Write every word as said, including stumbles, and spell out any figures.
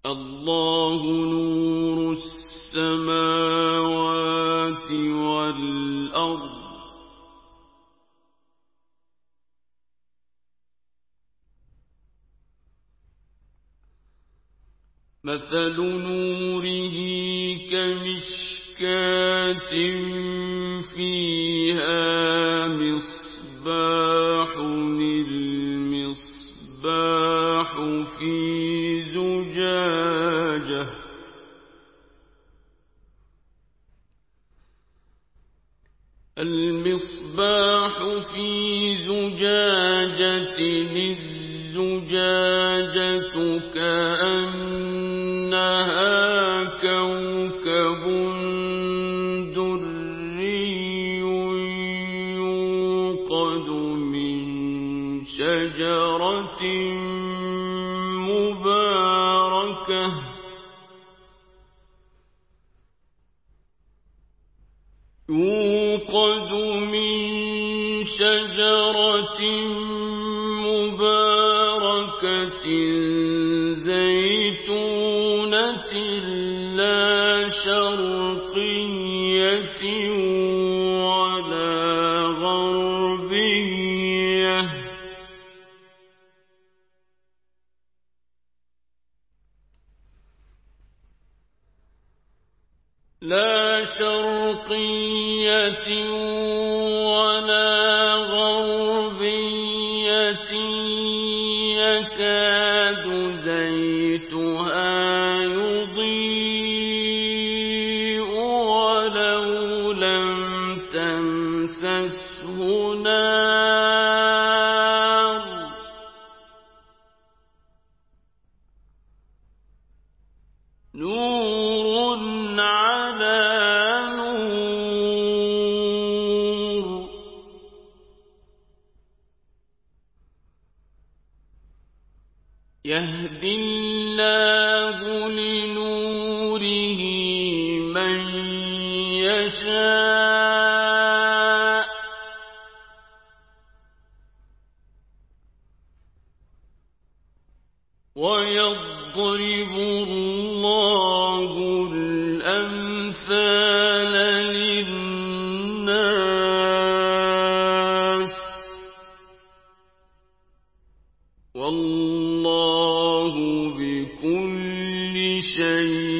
الله نور السماوات والأرض مثل نوره كمشكاة فيها مصباح المصباح في زجاجة المصباح في زجاجة الزجاجة كأنها كوكب دري يوقد من شجرة مباركة يوقد من شجرة مباركة زيتونة لا شرقية ولا غربية لا شرقية ولا غربية يكاد زيتها يضيء ولو لم تمسسه نار نور على نور يهدي الله لنوره من يشاء ويضرب الله الأمثال للناس والله بكل شيء